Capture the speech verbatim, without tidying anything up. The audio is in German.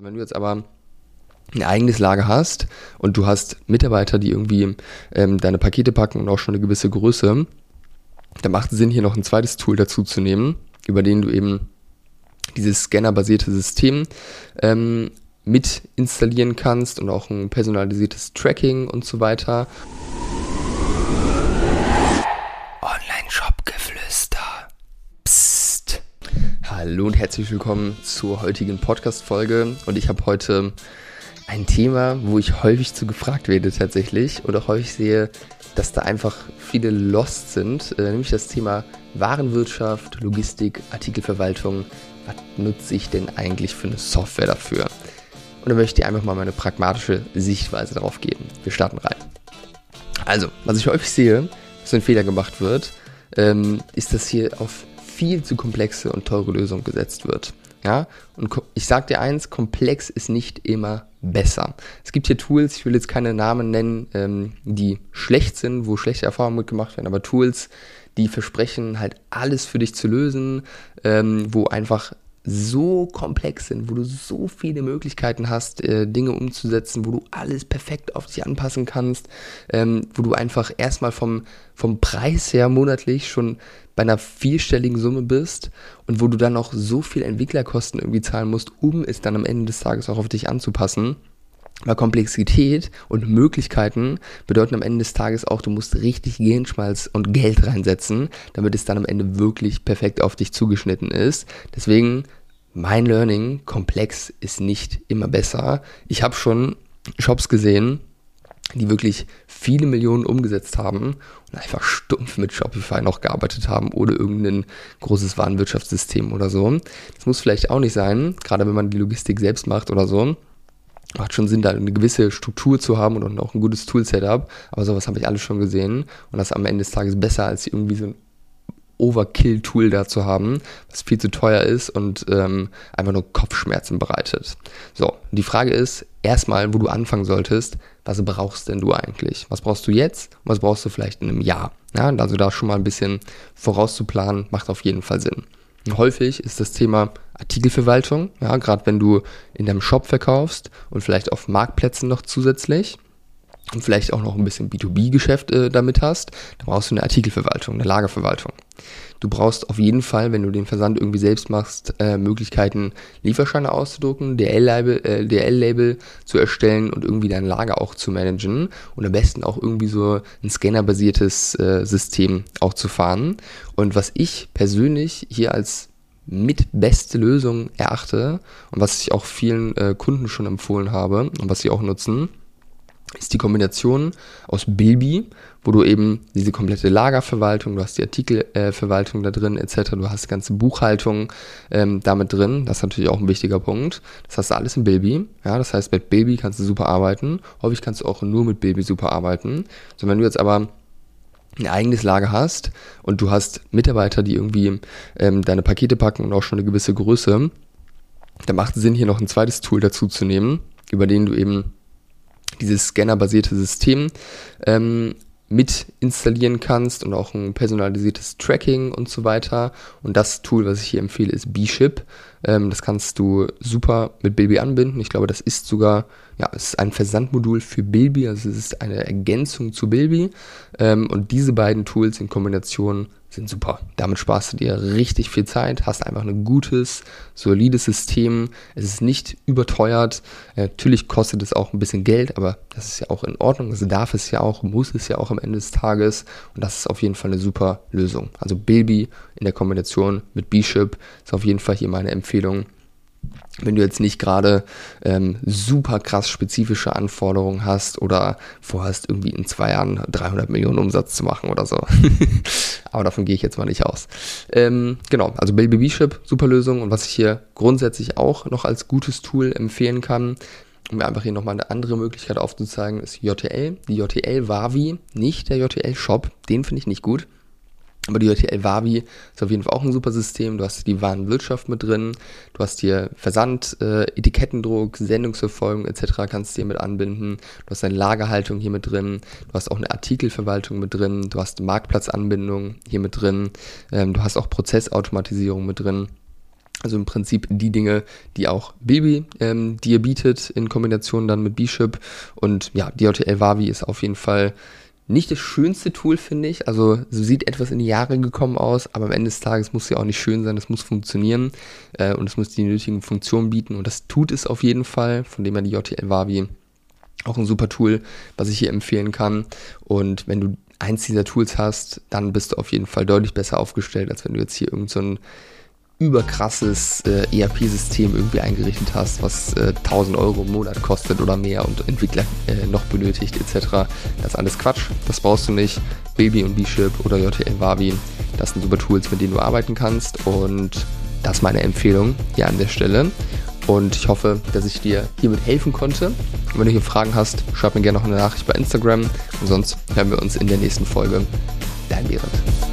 So, wenn du jetzt aber ein eigenes Lager hast und du hast Mitarbeiter, die irgendwie ähm, deine Pakete packen und auch schon eine gewisse Größe, dann macht es Sinn, hier noch ein zweites Tool dazu zu nehmen, über den du eben dieses scannerbasierte System ähm, mit installieren kannst und auch ein personalisiertes Tracking und so weiter. Online-Shop-Geflüster. Psst. Hallo und herzlich willkommen zur heutigen Podcast-Folge. Und ich habe heute ein Thema, wo ich häufig zu gefragt werde tatsächlich und auch häufig sehe, dass da einfach viele lost sind, äh, nämlich das Thema Warenwirtschaft, Logistik, Artikelverwaltung. Was nutze ich denn eigentlich für eine Software dafür? Und da möchte ich dir einfach mal meine pragmatische Sichtweise darauf geben. Wir starten rein. Also, was ich häufig sehe, dass ein Fehler gemacht wird, ähm, ist, dass hier auf viel zu komplexe und teure Lösungen gesetzt wird. Ja, und ko- ich sage dir eins, komplex ist nicht immer besser. Es gibt hier Tools, ich will jetzt keine Namen nennen, ähm, die schlecht sind, wo schlechte Erfahrungen mitgemacht werden, aber Tools, die versprechen halt alles für dich zu lösen, ähm, wo einfach so komplex sind, wo du so viele Möglichkeiten hast, äh, Dinge umzusetzen, wo du alles perfekt auf dich anpassen kannst, ähm, wo du einfach erstmal vom, vom Preis her monatlich schon bei einer vierstelligen Summe bist und wo du dann noch so viel Entwicklerkosten irgendwie zahlen musst, um es dann am Ende des Tages auch auf dich anzupassen. Weil Komplexität und Möglichkeiten bedeuten am Ende des Tages auch, du musst richtig Gehirnschmalz und Geld reinsetzen, damit es dann am Ende wirklich perfekt auf dich zugeschnitten ist. Deswegen mein Learning, komplex ist nicht immer besser. Ich habe schon Shops gesehen, die wirklich viele Millionen umgesetzt haben und einfach stumpf mit Shopify noch gearbeitet haben ohne irgendein großes Warenwirtschaftssystem oder so. Das muss vielleicht auch nicht sein, gerade wenn man die Logistik selbst macht oder so. Macht schon Sinn, da eine gewisse Struktur zu haben und auch ein gutes Tool-Setup. Aber sowas habe ich alles schon gesehen. Und das ist am Ende des Tages besser, als irgendwie so ein Overkill-Tool da zu haben, was viel zu teuer ist und ähm, einfach nur Kopfschmerzen bereitet. So, die Frage ist erstmal, wo du anfangen solltest, was brauchst denn du eigentlich? Was brauchst du jetzt und was brauchst du vielleicht in einem Jahr? Ja, also da schon mal ein bisschen vorauszuplanen, macht auf jeden Fall Sinn. Und häufig ist das Thema Artikelverwaltung, ja, gerade wenn du in deinem Shop verkaufst und vielleicht auf Marktplätzen noch zusätzlich und vielleicht auch noch ein bisschen B zwei B-Geschäft äh, damit hast, dann brauchst du eine Artikelverwaltung, eine Lagerverwaltung. Du brauchst auf jeden Fall, wenn du den Versand irgendwie selbst machst, äh, Möglichkeiten, Lieferscheine auszudrucken, D L-Label, äh, D L-Label zu erstellen und irgendwie dein Lager auch zu managen und am besten auch irgendwie so ein scannerbasiertes äh, System auch zu fahren. Und was ich persönlich hier als mit beste Lösung erachte und was ich auch vielen äh, Kunden schon empfohlen habe und was sie auch nutzen, ist die Kombination aus Bilby, wo du eben diese komplette Lagerverwaltung, du hast die Artikelverwaltung äh, da drin et cetera, du hast die ganze Buchhaltung ähm, damit drin, das ist natürlich auch ein wichtiger Punkt, das hast du alles in Bilby, ja, das heißt mit Bilby kannst du super arbeiten, häufig kannst du auch nur mit Bilby super arbeiten, so wenn du jetzt aber ein eigenes Lager hast und du hast Mitarbeiter, die irgendwie ähm, deine Pakete packen und auch schon eine gewisse Größe, dann macht es Sinn, hier noch ein zweites Tool dazu zu nehmen, über den du eben dieses scannerbasierte System ähm, mit installieren kannst und auch ein personalisiertes Tracking und so weiter. Und das Tool, was ich hier empfehle, ist B-Ship. Ähm, das kannst du super mit Bilby anbinden. Ich glaube, das ist sogar, ja, es ist ein Versandmodul für Bilby, also es ist eine Ergänzung zu Bilby. Ähm, und diese beiden Tools in Kombination sind super. Damit sparst du dir richtig viel Zeit, hast einfach ein gutes, solides System. Es ist nicht überteuert. Äh, natürlich kostet es auch ein bisschen Geld, aber das ist ja auch in Ordnung. Das darf es ja auch, muss es ja auch am Ende des Tages. Und das ist auf jeden Fall eine super Lösung. Also Bilby in der Kombination mit B-Ship ist auf jeden Fall hier meine Empfehlung. Wenn du jetzt nicht gerade ähm, super krass spezifische Anforderungen hast oder vorhast, irgendwie in zwei Jahren dreihundert Millionen Umsatz zu machen oder so. Aber davon gehe ich jetzt mal nicht aus. Ähm, genau, also Bilby B-Ship, super Lösung. Und was ich hier grundsätzlich auch noch als gutes Tool empfehlen kann, um mir einfach hier nochmal eine andere Möglichkeit aufzuzeigen, ist J T L. Die J T L-Wavi, nicht der J T L-Shop, den finde ich nicht gut. Aber die J T L-Wavi ist auf jeden Fall auch ein super System. Du hast die Warenwirtschaft mit drin, du hast hier Versand, äh, Etikettendruck, Sendungsverfolgung et cetera kannst du hier mit anbinden. Du hast eine Lagerhaltung hier mit drin, du hast auch eine Artikelverwaltung mit drin, du hast Marktplatzanbindung hier mit drin, ähm, du hast auch Prozessautomatisierung mit drin. Also im Prinzip die Dinge, die auch Bilby ähm, dir bietet, in Kombination dann mit Bishop. Und ja, D J T L Wavi ist auf jeden Fall nicht das schönste Tool, finde ich. Also sie sieht etwas in die Jahre gekommen aus, aber am Ende des Tages muss sie auch nicht schön sein, es muss funktionieren äh, und es muss die nötigen Funktionen bieten und das tut es auf jeden Fall, von dem her die D J T L Wavi auch ein super Tool, was ich hier empfehlen kann. Und wenn du eins dieser Tools hast, dann bist du auf jeden Fall deutlich besser aufgestellt, als wenn du jetzt hier irgend so ein überkrasses äh, E R P-System irgendwie eingerichtet hast, was äh, tausend Euro im Monat kostet oder mehr und Entwickler äh, noch benötigt et cetera. Das ist alles Quatsch, das brauchst du nicht. Bilby und Bishop oder J T L Wavi, das sind super Tools, mit denen du arbeiten kannst und das ist meine Empfehlung hier an der Stelle. Und ich hoffe, dass ich dir hiermit helfen konnte. Und wenn du hier Fragen hast, schreib mir gerne noch eine Nachricht bei Instagram. Und sonst hören wir uns in der nächsten Folge. Dein Behrend.